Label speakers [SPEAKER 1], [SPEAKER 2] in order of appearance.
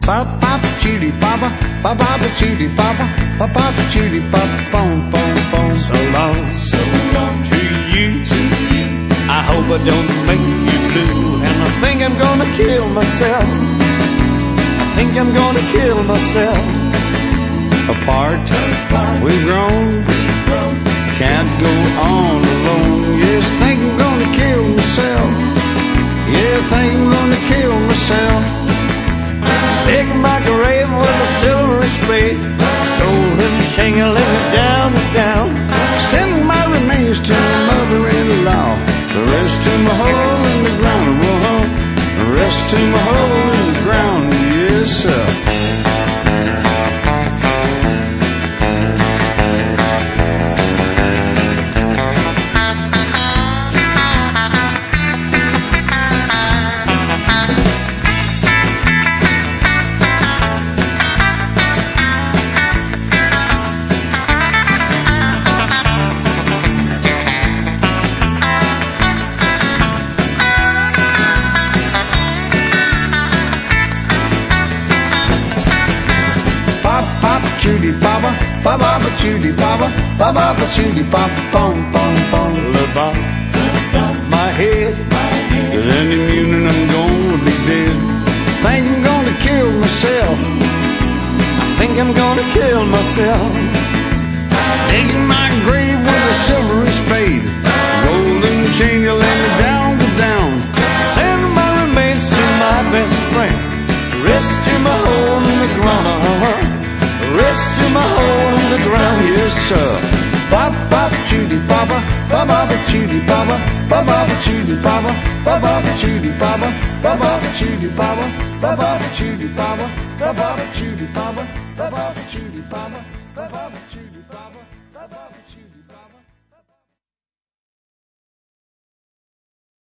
[SPEAKER 1] Papa chooty papa, papa chooty papa, papa chooty papa, boom, boom, boom.
[SPEAKER 2] So long to you. I hope I don't make you blue. And I think I'm gonna kill myself. I think I'm gonna kill myself.
[SPEAKER 1] Apart, we've grown, can't go on alone. Yes, think I'm gonna kill myself. Yeah, think I'm gonna kill myself.
[SPEAKER 2] Dig my grave with a silvery spade, golden shingling it down and down.
[SPEAKER 1] Send my remains to my mother-in-law. The rest to my hole in the ground. The rest to my hole in the ground. Yes, sir. Chooty papa, papa chooty papa, papa chooty papa, boom, boom, boom.
[SPEAKER 2] Above my head,
[SPEAKER 1] 'cause any minute I'm gonna be dead. Think I'm gonna kill myself.
[SPEAKER 2] I think I'm gonna kill myself.
[SPEAKER 1] Digging my grave with a silvery spade, golden chain you let me down to down.
[SPEAKER 2] Send my remains to my best friend. Rest to my hole in the ground. Rest to my hole in the ground.
[SPEAKER 1] Yes, sir. Papa chooty papa, papa chooty papa, papa chooty papa, papa chooty papa, papa chooty papa, papa chooty papa, papa chooty papa, papa chooty papa, papa chooty papa.